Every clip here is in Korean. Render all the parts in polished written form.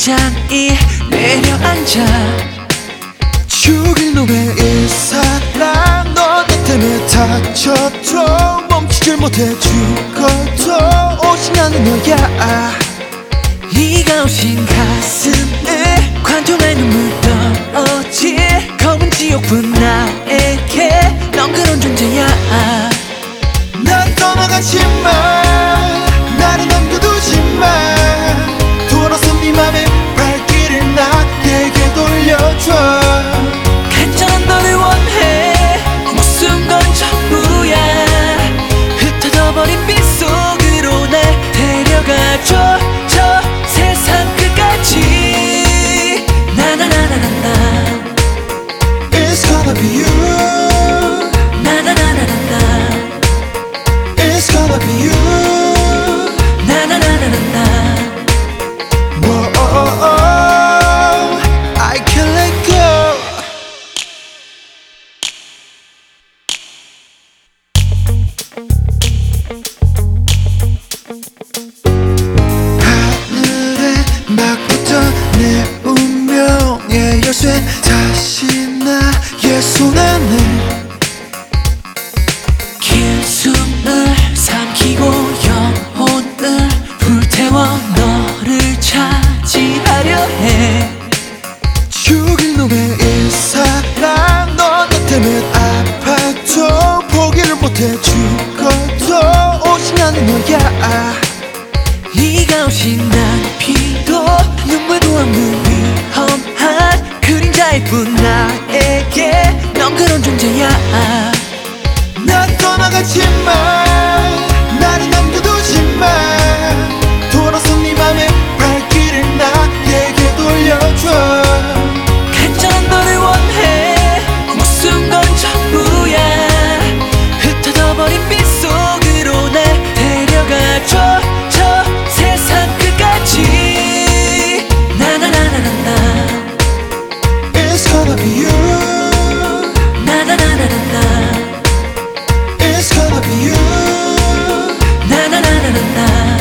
심장이 내려앉아 죽일 놈의 이 사랑 너 내 때문에 다쳐도 멈추질 못해 죽어도 오직 않는 너야. 네가 오신 가슴에 관통의 눈물 떨어질 검은 지옥분 나에게 넌 그런 존재야. 난 떠나가지마 나를 남겨두지마 돌아서 네 맘의 발길을 나에게 돌려줘. 간절한 너를 원해 무슨 건 전부야. 흩어져버린 빛 속으로 날 데려가줘 저 세상 끝까지. 나나나나나나 It's gonna be you. 나나나나나나 It's gonna be you. 나나나나나나 Whoa, I can't let go. 하늘에 막 붙어 내 운명의 열쇠 다시 나의 손에 내 긴 숨을 삼키고 영혼을 불태워 너를 차지하려 해. 죽일 놈의 이 사랑 너 내 때문에 아파도 포기를 못해 죽어도 오직 않는 너야. 네가 오신 난 피도 눈물도 없는 위험한 그림자일 뿐 나에게 넌 그런 존재야. 난 떠나가지마 나를 남겨두지마 돌아서 네 맘의 발길을 나에게 돌려줘. 간절한 너를 원해 무슨 건 전부야. 흩어져버린 빛 속으로 날 데려가줘 저 세상 끝까지. 나나나나나나 It's gonna be you. 나나나나나나 It's gonna be you. 나나나나나나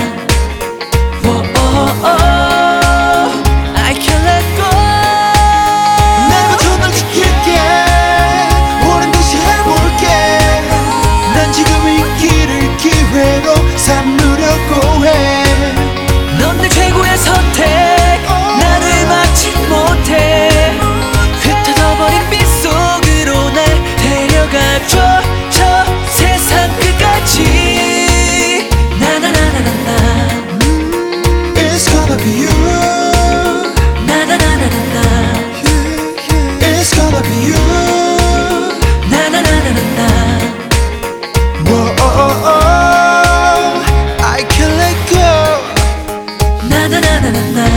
I can't let go. 날 맞춰 널 지킬게 오랜 듯이 해볼게. 난 지금 이 길을 기회로 삼으려고 해. 넌 내 최고의 선택 나를 막지 못해. 흩어져버린 빛 속으로 날 데려가줘 저 세상 끝까지. 나나나나나나 It's gonna be you. 나나나나나나 It's gonna be you. 나나나나나나 Whoa, I can't let go. 나나나나나나